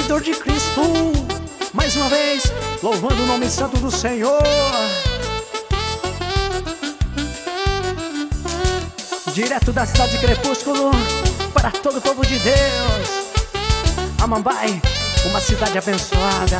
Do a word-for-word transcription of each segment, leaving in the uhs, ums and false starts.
seguidor de Cristo, mais uma vez, louvando o nome santo do Senhor. Direto da cidade de Crepúsculo, para todo o povo de Deus. Amambai, uma cidade abençoada.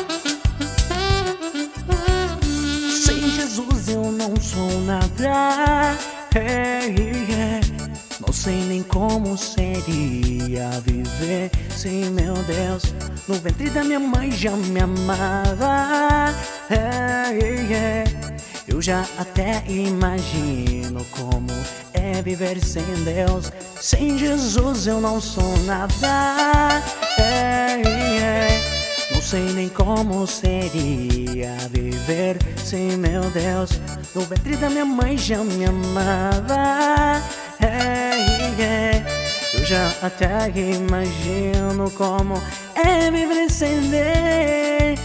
Sem Jesus eu não sou nada. Hey, yeah. Não sei nem como seria viver sem meu Deus. No ventre da minha mãe já me amava. Hey, yeah. Eu já até imagino como é viver sem Deus. Sem Jesus eu não sou nada. Hey, yeah. Não sei nem como seria viver sem meu Deus. No ventre da minha mãe já me amava. Hey, yeah. Eu já até imagino como é viver sem Deus.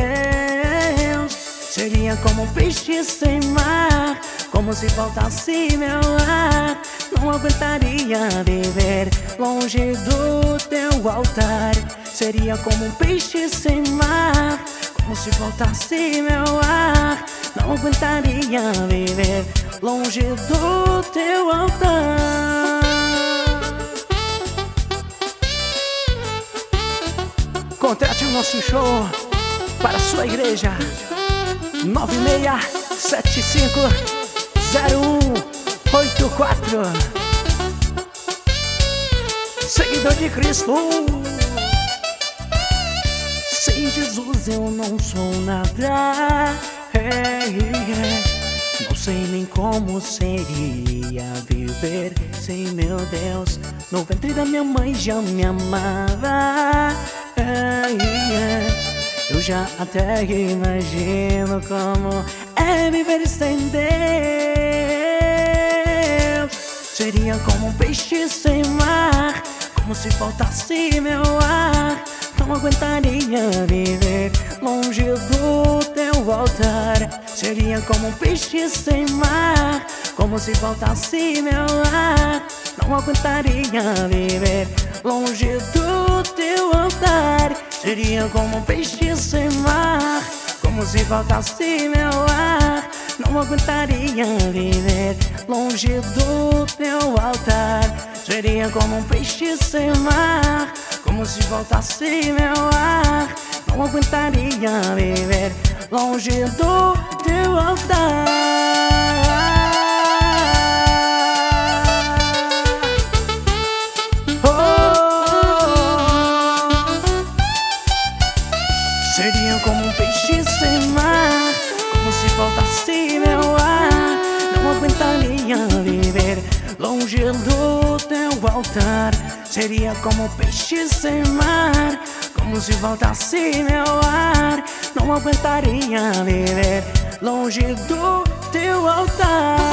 Seria como um peixe sem mar, como se faltasse meu ar. Não aguentaria viver longe do teu altar. Seria como um peixe sem mar, como se faltasse meu ar. Não aguentaria viver longe do teu altar. Contrate o nosso show para a sua igreja. Nove seis sete cinco zero um oito quatro. Seguidor de Cristo. Sem Jesus eu não sou nada. Hey, yeah. Não sei nem como seria viver sem meu Deus. No ventre da minha mãe já me amava. Hey, yeah. Eu já até imagino como é viver sem Deus. Seria como um peixe sem mar, como se faltasse meu ar. Não aguentaria viver longe do teu altar. Seria como um peixe sem mar, como se faltasse meu ar. Não aguentaria viver longe do teu altar. Seria como um peixe sem mar, como se faltasse meu ar. Não aguentaria viver longe do teu altar. Seria como um peixe sem mar, como se faltasse meu ar. Não aguentaria viver longe do teu altar. Seria como um peixe sem mar, como se faltasse meu ar. Não aguentaria viver longe do teu altar. Seria como um peixe sem mar, como se faltasse meu ar. Não aguentaria viver longe do teu altar.